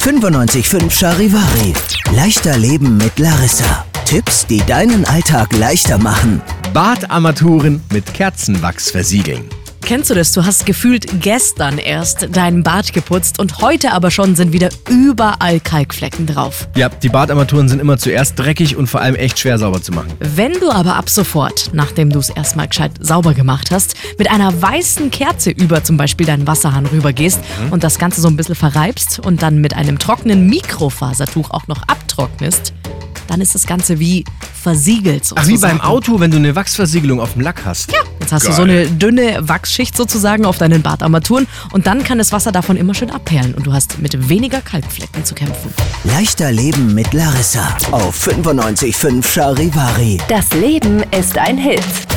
95.5 Charivari. Leichter Leben mit Larissa. Tipps, die deinen Alltag leichter machen. Badarmaturen mit Kerzenwachs versiegeln. Kennst du das? Du hast gefühlt gestern erst deinen Bart geputzt und heute aber schon sind wieder überall Kalkflecken drauf. Ja, die Badarmaturen sind immer zuerst dreckig und vor allem echt schwer sauber zu machen. Wenn du aber ab sofort, nachdem du es erstmal gescheit sauber gemacht hast, mit einer weißen Kerze über zum Beispiel deinen Wasserhahn rübergehst und das Ganze so ein bisschen verreibst und dann mit einem trockenen Mikrofasertuch auch noch abtrocknest, dann ist das Ganze wie versiegelt sozusagen. Ach, wie beim Auto, wenn du eine Wachsversiegelung auf dem Lack hast. Ja, jetzt hast du so eine dünne Wachsschicht sozusagen auf deinen Badarmaturen und dann kann das Wasser davon immer schön abperlen und du hast mit weniger Kalkflecken zu kämpfen. Leichter Leben mit Larissa auf 95.5 Charivari. Das Leben ist ein Hit.